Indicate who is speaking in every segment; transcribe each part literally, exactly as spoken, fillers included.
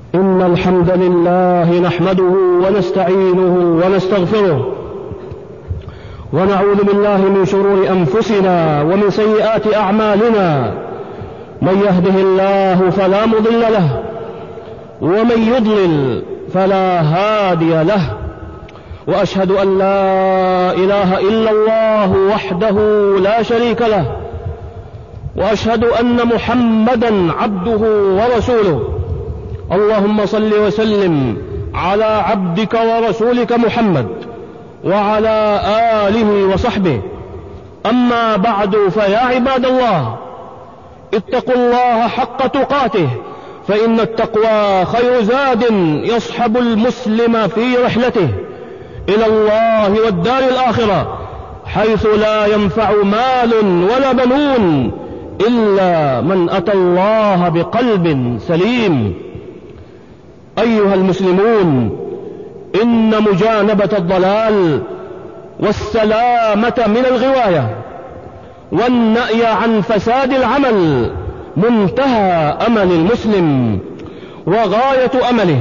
Speaker 1: إن الحمد لله نحمده ونستعينه ونستغفره ونعوذ بالله من شرور أنفسنا ومن سيئات أعمالنا. من يهده الله فلا مضل له ومن يضلل فلا هادي له، وأشهد أن لا إله إلا الله وحده لا شريك له، وأشهد أن محمدا عبده ورسوله. اللهم صل وسلم على عبدك ورسولك محمد وعلى آله وصحبه. أما بعد، فيا عباد الله، اتقوا الله حق تقاته، فإن التقوى خير زاد يصحب المسلم في رحلته إلى الله والدار الآخرة، حيث لا ينفع مال ولا بنون إلا من أتى الله بقلب سليم. أيها المسلمون، إن مجانبة الضلال والسلامة من الغواية والنأي عن فساد العمل منتهى أمل المسلم وغاية أمله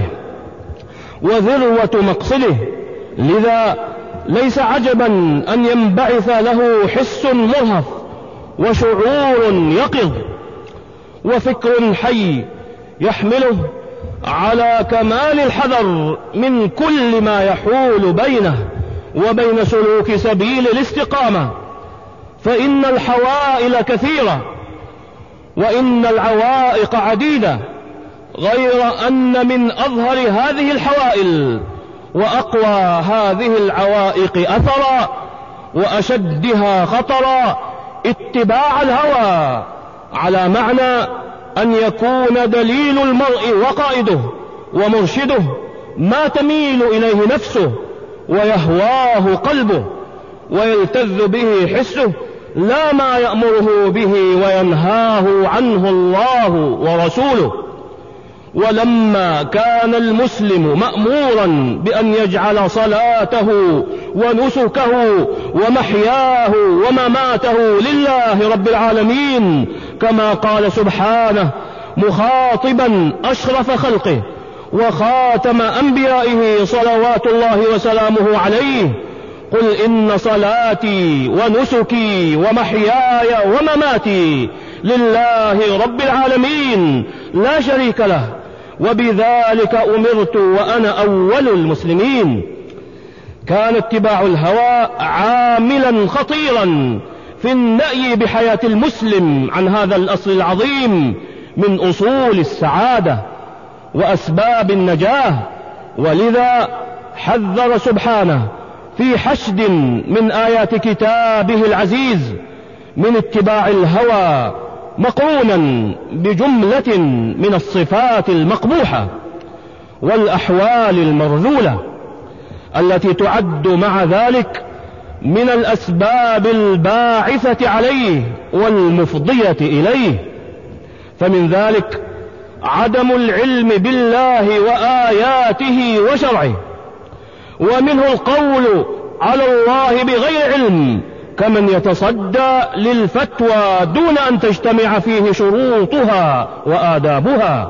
Speaker 1: وذروة مقصده. لذا ليس عجبا أن ينبعث له حس مرهف وشعور يقظ وفكر حي يحمله على كمال الحذر من كل ما يحول بينه وبين سلوك سبيل الاستقامة، فإن الحوائل كثيرة وإن العوائق عديدة، غير أن من أظهر هذه الحوائل وأقوى هذه العوائق أثرا وأشدها خطرا اتباع الهوى، على معنى أن يكون دليل المرء وقائده ومرشده ما تميل إليه نفسه ويهواه قلبه ويلتذ به حسه، لا ما يأمره به وينهاه عنه الله ورسوله. ولما كان المسلم مأمورا بأن يجعل صلاته ونسكه ومحياه ومماته لله رب العالمين، كما قال سبحانه مخاطبا أشرف خلقه وخاتم أنبيائه صلوات الله وسلامه عليه: قل إن صلاتي ونسكي ومحياي ومماتي لله رب العالمين لا شريك له وبذلك أمرت وأنا أول المسلمين. كان اتباع الهوى عاملا خطيرا في النأي بحياة المسلم عن هذا الأصل العظيم من أصول السعادة وأسباب النجاة. ولذا حذر سبحانه في حشد من آيات كتابه العزيز من اتباع الهوى مقرونا بجملة من الصفات المقبوحة والأحوال المرذولة التي تعد مع ذلك من الأسباب الباعثة عليه والمفضية إليه. فمن ذلك عدم العلم بالله وآياته وشرعه، ومنه القول على الله بغير علم كمن يتصدى للفتوى دون أن تجتمع فيه شروطها وآدابها،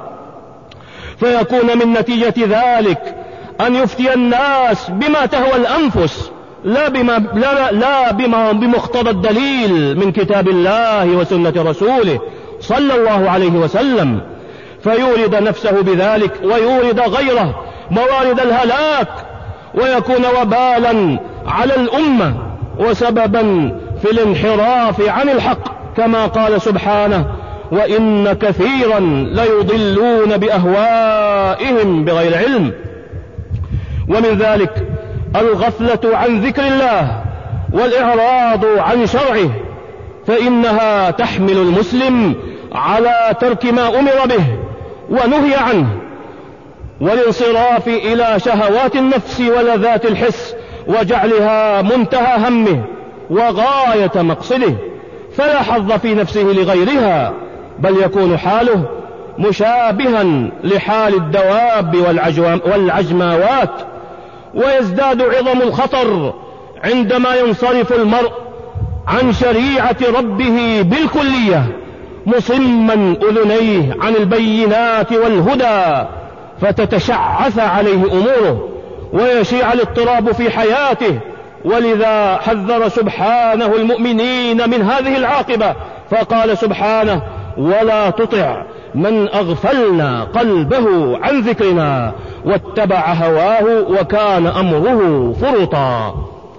Speaker 1: فيكون من نتيجة ذلك أن يفتي الناس بما تهوى الأنفس لا بما, لا لا بما بمقتضى الدليل من كتاب الله وسنة رسوله صلى الله عليه وسلم، فيورد نفسه بذلك ويورد غيره موارد الهلاك، ويكون وبالا على الأمة وسببا في الانحراف عن الحق، كما قال سبحانه: وإن كثيرا ليضلون بأهوائهم بغير علم. ومن ذلك الغفلة عن ذكر الله والإعراض عن شرعه، فإنها تحمل المسلم على ترك ما أمر به ونهي عنه والانصراف إلى شهوات النفس ولذات الحس وجعلها منتهى همه وغاية مقصده، فلا حظ في نفسه لغيرها، بل يكون حاله مشابها لحال الدواب والعجماوات، ويزداد عظم الخطر عندما ينصرف المرء عن شريعة ربه بالكلية، مصما أذنيه عن البينات والهدى فتتشعث عليه أموره ويشيع الاضطراب في حياته. ولذا حذر سبحانه المؤمنين من هذه العاقبة فقال سبحانه: ولا تطع من أغفلنا قلبه عن ذكرنا واتبع هواه وكان أمره فرطا.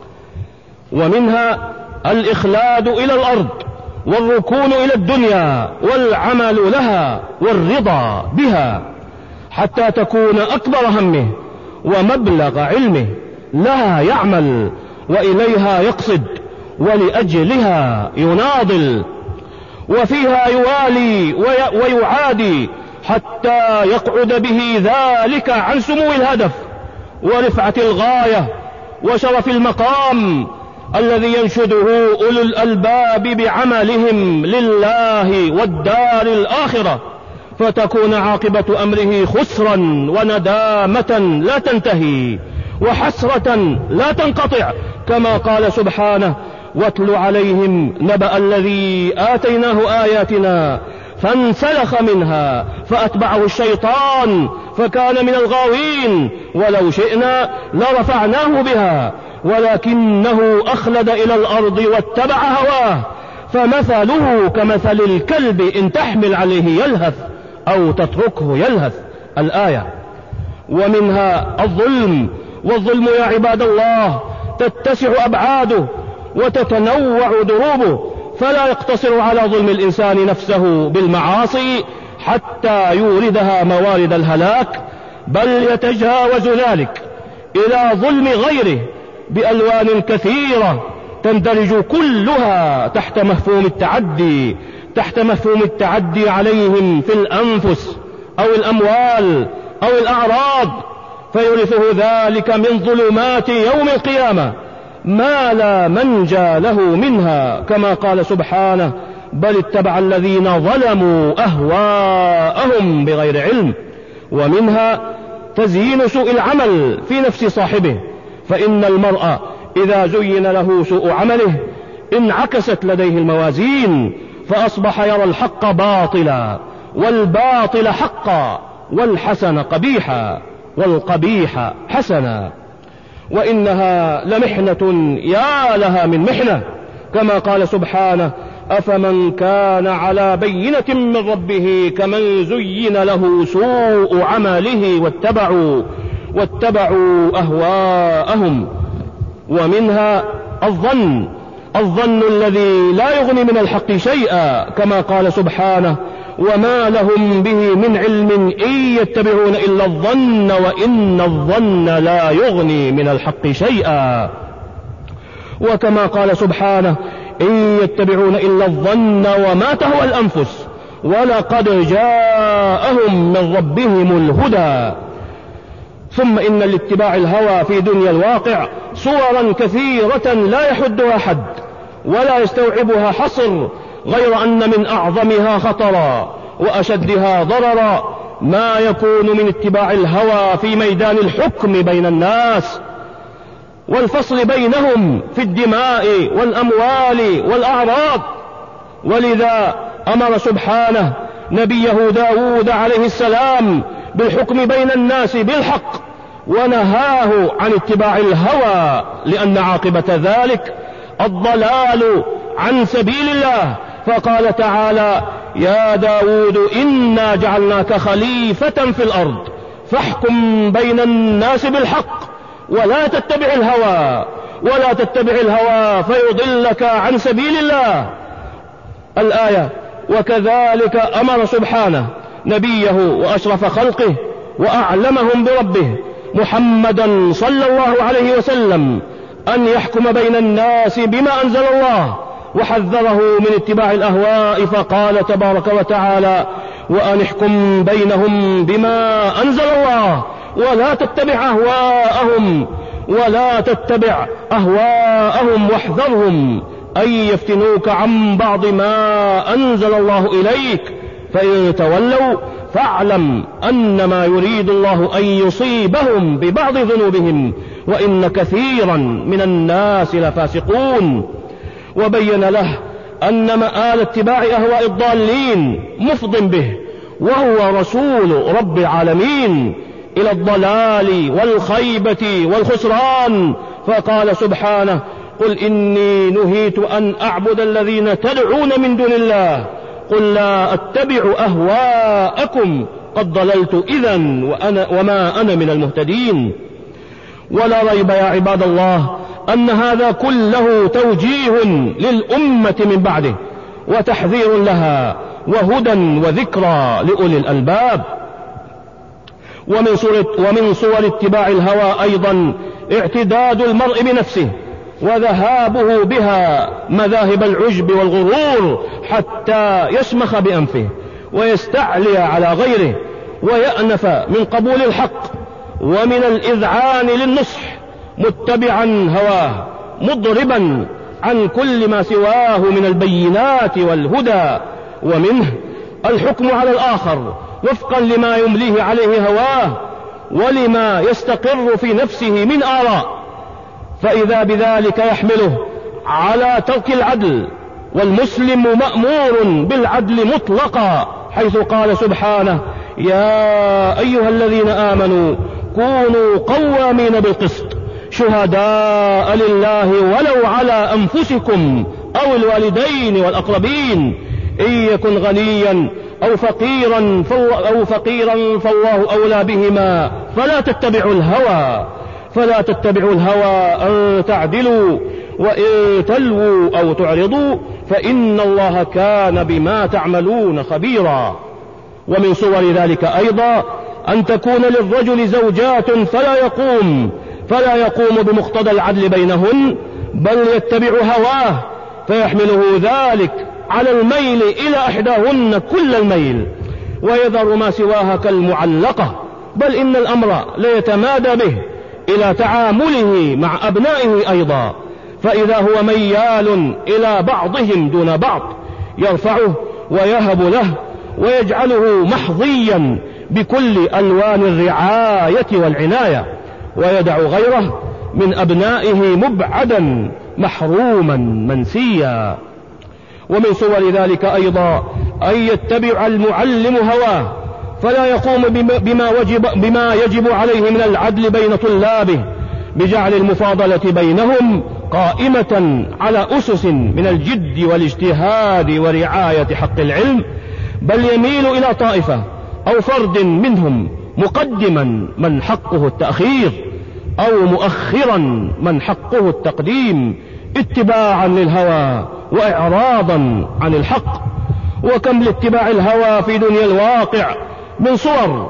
Speaker 1: ومنها الإخلاد إلى الأرض والركون إلى الدنيا والعمل لها والرضا بها حتى تكون أكبر همه ومبلغ علمه، لها يعمل وإليها يقصد ولأجلها يناضل، وفيها يوالي ويعادي حتى يقعد به ذلك عن سمو الهدف ورفعة الغاية وشرف المقام الذي ينشده أولو الألباب بعملهم لله والدار الآخرة، فتكون عاقبة أمره خسرا وندامة لا تنتهي وحسرة لا تنقطع، كما قال سبحانه: واتل عليهم نبأ الذي آتيناه آياتنا فانسلخ منها فأتبعه الشيطان فكان من الغاوين ولو شئنا لرفعناه بها ولكنه أخلد إلى الأرض واتبع هواه فمثله كمثل الكلب إن تحمل عليه يلهث أو تتركه يلهث. الآية. ومنها الظلم، والظلم يا عباد الله تتسع أبعاده وتتنوع دروبه، فلا يقتصر على ظلم الإنسان نفسه بالمعاصي حتى يوردها موارد الهلاك، بل يتجاوز ذلك إلى ظلم غيره بألوان كثيرة تندرج كلها تحت مفهوم التعدي تحت مفهوم التعدي عليهم في الأنفس أو الأموال أو الأعراض، فيورثه ذلك من ظلمات يوم القيامة ما لا منجى له منها، كما قال سبحانه: بل اتبع الذين ظلموا أهواءهم بغير علم. ومنها تزيين سوء العمل في نفس صاحبه، فإن المرء إذا زين له سوء عمله انعكست لديه الموازين فأصبح يرى الحق باطلا والباطل حقا والحسن قبيحا والقبيح حسنا. وإنها لمحنة يا لها من محنة، كما قال سبحانه: أفمن كان على بينة من ربه كمن زين له سوء عمله واتبعوا, واتبعوا أهواءهم. ومنها الظن الظن الذي لا يغني من الحق شيئا، كما قال سبحانه: وما لهم به من علم إن يتبعون إلا الظن وإن الظن لا يغني من الحق شيئا. وكما قال سبحانه: إن يتبعون إلا الظن وما تهوى الأنفس ولقد جاءهم من ربهم الهدى. ثم إن لاتباع الهوى في دنيا الواقع صورا كثيرة لا يحدها حد ولا يستوعبها حصر، غير أن من أعظمها خطرا وأشدها ضررا ما يكون من اتباع الهوى في ميدان الحكم بين الناس والفصل بينهم في الدماء والأموال والأعراض. ولذا أمر سبحانه نبيه داود عليه السلام بالحكم بين الناس بالحق، ونهاه عن اتباع الهوى، لأن عاقبة ذلك الضلال عن سبيل الله. فقال تعالى: يا داود إنا جعلناك خليفة في الأرض فاحكم بين الناس بالحق ولا تتبع الهوى ولا تتبع الهوى فيضلك عن سبيل الله. الآية. وكذلك أمر سبحانه نبيه وأشرف خلقه وأعلمهم بربه محمدا صلى الله عليه وسلم أن يحكم بين الناس بما أنزل الله، وحذره من اتباع الأهواء فقال تبارك وتعالى: وأن احكم بينهم بما أنزل الله ولا تتبع أهواءهم ولا تتبع أهواءهم واحذرهم أن يفتنوك عن بعض ما أنزل الله إليك، فإن تولوا فاعلم أنما يريد الله أن يصيبهم ببعض ذنوبهم وإن كثيرا من الناس لفاسقون. وبين له أن مآل اتباع أهواء الضالين مفض به وهو رسول رب العالمين إلى الضلال والخيبة والخسران. فقال سبحانه: قل إني نهيت أن أعبد الذين تدعون من دون الله قل لا أتبع أهواءكم قد ضللت إذن وأنا وما أنا من المهتدين. ولا ريب يا عباد الله أن هذا كله توجيه للأمة من بعده وتحذير لها وهدى وذكرى لأولي الألباب. ومن صور, ومن صور اتباع الهوى أيضا اعتداد المرء بنفسه وذهابه بها مذاهب العجب والغرور حتى يشمخ بأنفه ويستعلي على غيره ويأنف من قبول الحق ومن الإذعان للنصح، متبعا هواه مضربا عن كل ما سواه من البينات والهدى، ومنه الحكم على الآخر وفقا لما يمليه عليه هواه ولما يستقر في نفسه من آراء، فإذا بذلك يحمله على ترك العدل. والمسلم مأمور بالعدل مطلقا، حيث قال سبحانه: يا أيها الذين آمنوا كونوا قوامين بالقسط شهداء لله ولو على أنفسكم أو الوالدين والأقربين إن يكن غنيا أو فقيرا أو فقيرا فالله أولى بهما فلا تتبعوا الهوى فلا تتبعوا الهوى أن تعدلوا وإن تلووا أو تعرضوا فإن الله كان بما تعملون خبيرا. ومن صور ذلك أيضا أن تكون للرجل زوجات فلا يقوم فلا يقوم بمقتضى العدل بينهن، بل يتبع هواه فيحمله ذلك على الميل إلى إحداهن كل الميل ويذر ما سواها كالمعلقة، بل إن الأمر ليتمادى به إلى تعامله مع أبنائه أيضا، فإذا هو ميال إلى بعضهم دون بعض يرفعه ويهب له ويجعله محظيا بكل ألوان الرعاية والعناية، ويدع غيره من أبنائه مبعدا محروما منسيا. ومن صور ذلك أيضا أن يتبع المعلم هواه فلا يقوم بما, وجب بما يجب عليه من العدل بين طلابه بجعل المفاضلة بينهم قائمة على أسس من الجد والاجتهاد ورعاية حق العلم، بل يميل إلى طائفة أو فرد منهم مقدما من حقه التأخير أو مؤخرا من حقه التقديم اتباعا للهوى وإعراضا عن الحق. وكم لاتباع الهوى في دنيا الواقع من صور،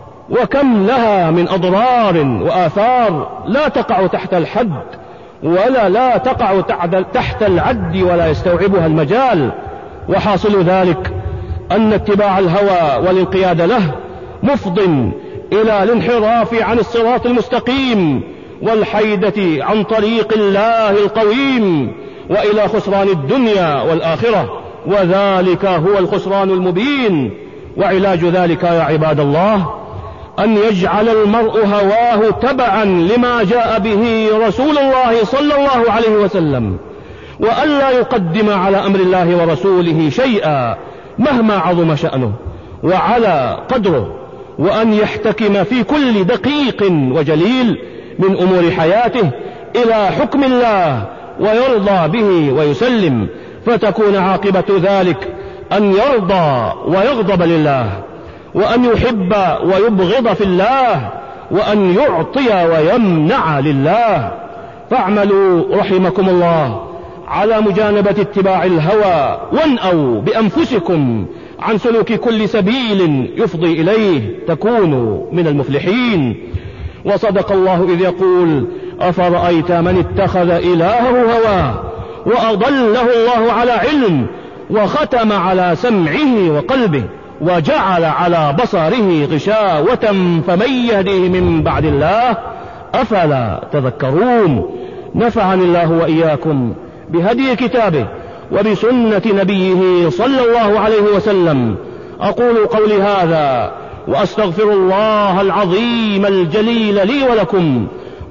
Speaker 1: وكم لها من أضرار وآثار لا تقع تحت الحد ولا لا تقع تحت العد ولا يستوعبها المجال. وحاصل ذلك أن اتباع الهوى والانقياد له مفض إلى الانحراف عن الصراط المستقيم والحيدة عن طريق الله القويم وإلى خسران الدنيا والآخرة، وذلك هو الخسران المبين. وعلاج ذلك يا عباد الله أن يجعل المرء هواه تبعا لما جاء به رسول الله صلى الله عليه وسلم، وألا يقدم على أمر الله ورسوله شيئا مهما عظم شأنه وعلى قدره، وأن يحتكم في كل دقيق وجليل من أمور حياته إلى حكم الله ويرضى به ويسلم، فتكون عاقبة ذلك أن يرضى ويغضب لله، وأن يحب ويبغض في الله، وأن يعطي ويمنع لله. فاعملوا رحمكم الله على مجانبة اتباع الهوى وانأوا بأنفسكم عن سلوك كل سبيل يفضي إليه تكونوا من المفلحين. وصدق الله إذ يقول: أفرأيت من اتخذ إلهه هواه وأضله الله على علم وختم على سمعه وقلبه وجعل على بصره غشاوة فمن يهديه من بعد الله أفلا تذكرون. نفعني الله وإياكم بهدي كتابه وبسنة نبيه صلى الله عليه وسلم. أقول قولي هذا وأستغفر الله العظيم الجليل لي ولكم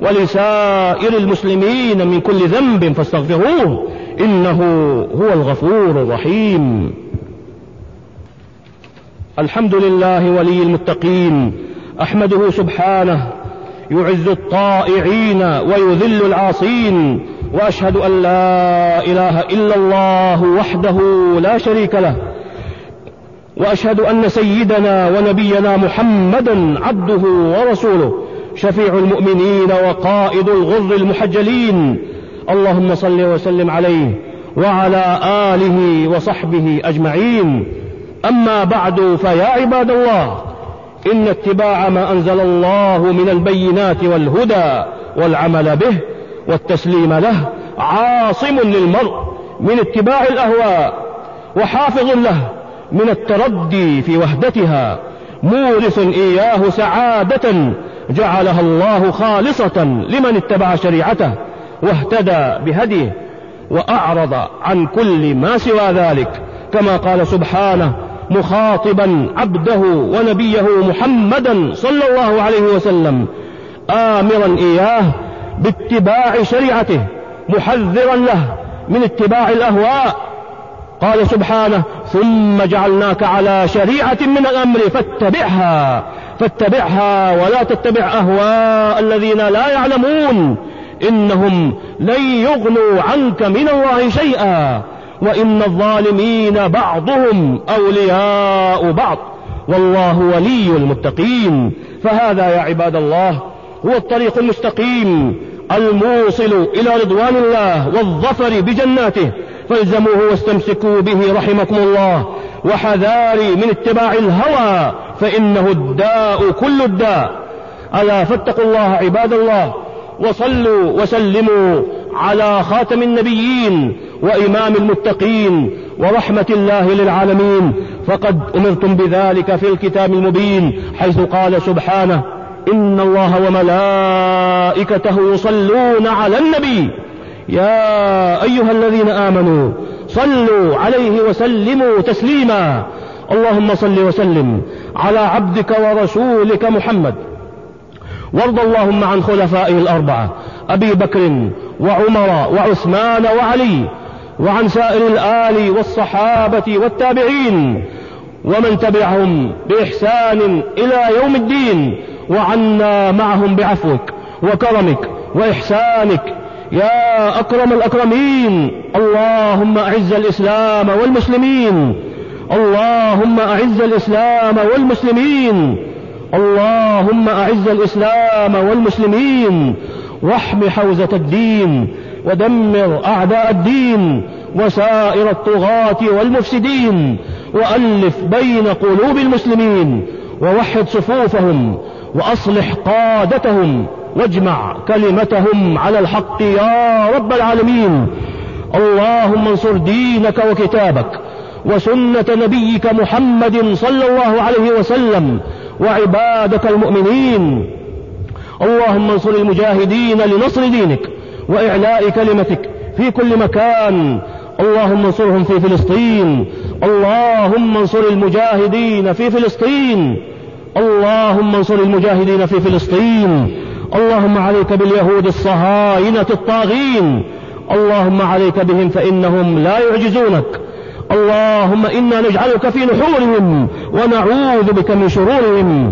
Speaker 1: ولسائر المسلمين من كل ذنب فاستغفروه إنه هو الغفور الرحيم. الحمد لله ولي المتقين، أحمده سبحانه يعز الطائعين ويذل العاصين، وأشهد أن لا إله إلا الله وحده لا شريك له، وأشهد أن سيدنا ونبينا محمدا عبده ورسوله شفيع المؤمنين وقائد الغر المحجلين. اللهم صل وسلم عليه وعلى آله وصحبه أجمعين. أما بعد، فيا عباد الله، إن اتباع ما أنزل الله من البينات والهدى والعمل به والتسليم له عاصم للمرء من اتباع الأهواء، وحافظ له من التردي في وحدتها، مورث إياه سعادة جعلها الله خالصة لمن اتبع شريعته واهتدى بهديه، وأعرض عن كل ما سوى ذلك، كما قال سبحانه مخاطبا عبده ونبيه محمدا صلى الله عليه وسلم، آمرا إياه باتباع شريعته، محذرا له من اتباع الأهواء. قال سبحانه ثم جعلناك على شريعة من الأمر فاتبعها فاتبعها ولا تتبع أهواء الذين لا يعلمون إنهم لن يغنوا عنك من الله شيئا وإن الظالمين بعضهم أولياء بعض والله ولي المتقين. فهذا يا عباد الله هو الطريق المستقيم الموصل إلى رضوان الله والظفر بجناته، فالزموه واستمسكوا به رحمكم الله، وحذاري من اتباع الهوى فإنه الداء كل الداء. ألا فاتقوا الله عباد الله، وصلوا وسلموا على خاتم النبيين وإمام المتقين ورحمة الله للعالمين، فقد أمرتم بذلك في الكتاب المبين، حيث قال سبحانه إن الله وملائكته يصلون على النبي يا أيها الذين آمنوا صلوا عليه وسلموا تسليما. اللهم صل وسلم على عبدك ورسولك محمد، وارض اللهم عن خلفائه الأربعة أبي بكر وعمر وعثمان وعلي، وعن سائر الآل والصحابة والتابعين ومن تبعهم بإحسان إلى يوم الدين، وعنا معهم بعفوك وكرمك وإحسانك يا أكرم الأكرمين. اللهم أعز الإسلام والمسلمين، اللهم أعز الإسلام والمسلمين، اللهم أعز الإسلام والمسلمين، واحم حوزة الدين، ودمر أعداء الدين وسائر الطغاة والمفسدين، وألف بين قلوب المسلمين، ووحد صفوفهم، وأصلح قادتهم، واجمع كلمتهم على الحق يا رب العالمين. اللهم انصر دينك وكتابك وسنة نبيك محمد صلى الله عليه وسلم وعبادك المؤمنين. اللهم انصر المجاهدين لنصر دينك وإعلاء كلمتك في كل مكان. اللهم انصرهم في فلسطين، اللهم انصر المجاهدين في فلسطين، اللهم انصر المجاهدين في فلسطين. اللهم عليك باليهود الصهاينة الطاغين، اللهم عليك بهم فإنهم لا يعجزونك. اللهم إنا نجعلك في نحورهم ونعوذ بك من شرورهم.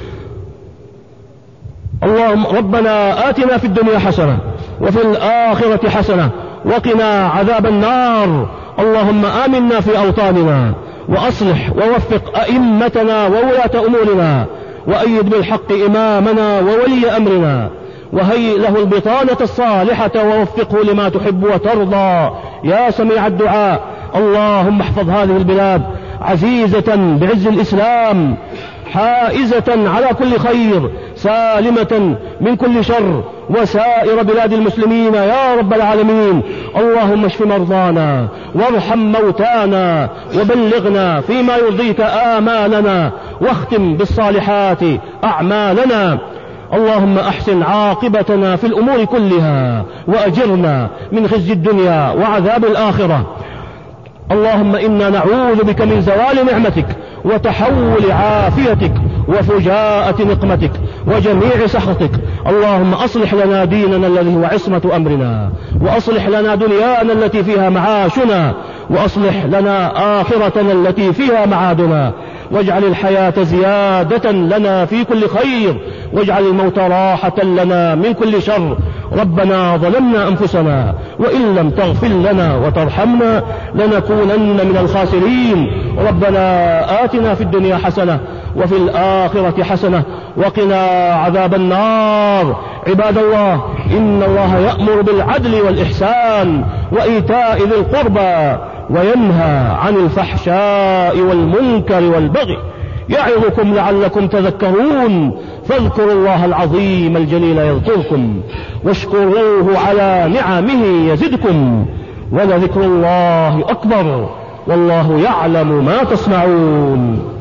Speaker 1: اللهم ربنا آتنا في الدنيا حسنة وفي الآخرة حسنة وقنا عذاب النار. اللهم آمنا في أوطاننا، وأصلح ووفق أئمتنا وولاة أمورنا، وأيد بالحق إمامنا وولي أمرنا، وهيئ له البطانة الصالحة ووفقه لما تحب وترضى يا سميع الدعاء. اللهم احفظ هذه البلاد عزيزة بعز الإسلام، حائزة على كل خير، سالمة من كل شر، وسائر بلاد المسلمين يا رب العالمين. اللهم اشف مرضانا وارحم موتانا، وبلغنا فيما يرضيك آمالنا، واختم بالصالحات أعمالنا. اللهم أحسن عاقبتنا في الأمور كلها، وأجرنا من خزي الدنيا وعذاب الآخرة. اللهم إنا نعوذ بك من زوال نعمتك وتحول عافيتك وفجاءة نقمتك وجميع سخطك. اللهم أصلح لنا ديننا الذي هو عصمة أمرنا، وأصلح لنا دنيانا التي فيها معاشنا، وأصلح لنا آخرتنا التي فيها معادنا. واجعل الحياة زيادة لنا في كل خير، واجعل الموت راحة لنا من كل شر. ربنا ظلمنا أنفسنا وإن لم تغفر لنا وترحمنا لنكونن من الخاسرين. ربنا آتنا في الدنيا حسنة وفي الآخرة حسنة وقنا عذاب النار. عباد الله، إن الله يأمر بالعدل والإحسان وإيتاء ذي القربى وينهى عن الفحشاء والمنكر والبغي، يعظكم لعلكم تذكرون. فاذكروا الله العظيم الجليل يذكركم، واشكروه على نعمه يزدكم، ولذكر الله أكبر، والله يعلم ما تصنعون.